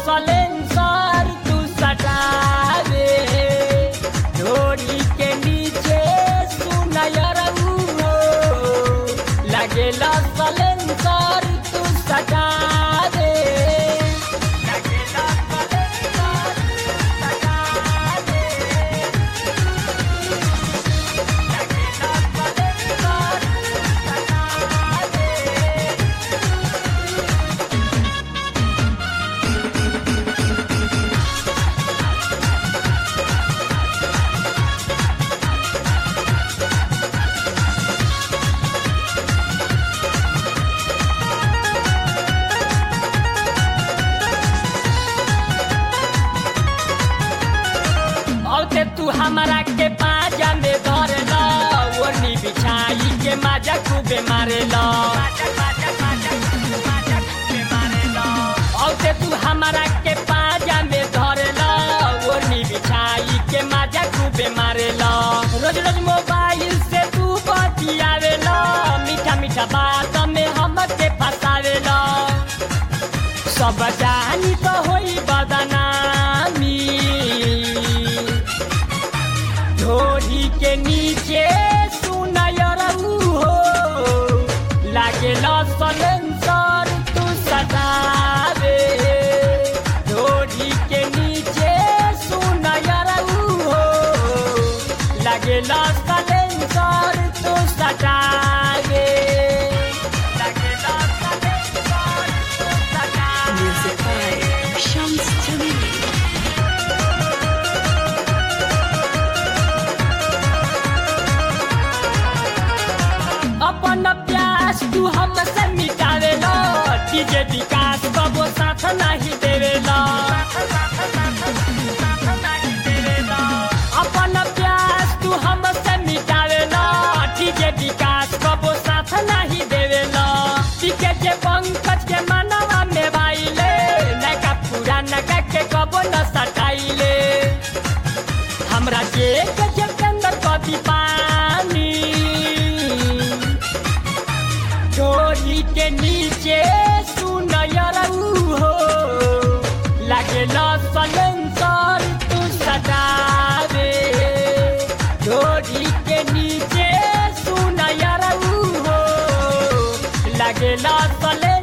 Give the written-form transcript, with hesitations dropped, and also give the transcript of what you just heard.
Silencer तू सटावे ढोरी के नीचे सुनयर हो लगेला सलेंसर तू सटावे लगेला सलेंसर सटावे लगेला सलेंसर सटावे औते तू हमारा के पाजा में धर लो ओढ़नी बिछाई के माजा खूबे मारे लो औते तू हमारा के पाजा में धर लो ओढ़नी बिछाई के माजा खूबे मारे लो रोज रोज मोबाइल से तू बतियावे लो मीठा मीठा बात में हमके फसावे लो सब जानी तो होई बदनामी ढोरी के नीचे सुनयर हो लागेला सलेंसर तू सटावे ढोरी के नीचे सुनयर हो लागेला सलेंसर तू सटावे लागेला सलेंसर तू सटावे Music by Shams Jamili. अपन प्यास तू हमसे मिटावे लो डीजे विकास बाबू साथ नहीं देवे लो अपन प्यास तू हमसे मिटावे लो डीजे विकास बाबू साथ नहीं देवे लो डीजे जे पंकज के मनवा में भाईले नका पुराना के कबो न सटाइले हमरा जे के अंदर कभी पानी ढोरी के नीचे सुनयर हो लागेला सलेंसर तू सटावे ढोरी के नीचे सुनयर हो लागेला सलेंसर